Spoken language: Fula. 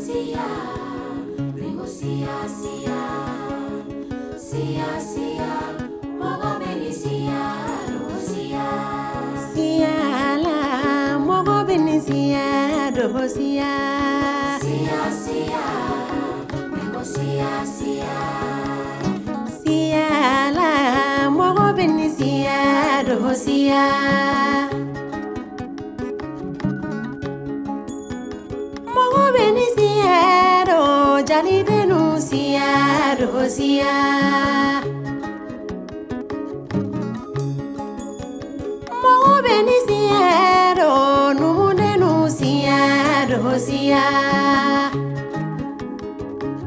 sia, ringo sia sia, sia sia, mogo beni sia, ringo sia. Sia la mogo beni sia do sia. Sia sia, ringo sia sia. Sia la mogo beni sia do sia. Mogo beni sia do jali denu sia do sia. Mogo beni sia do numu denu sia do sia.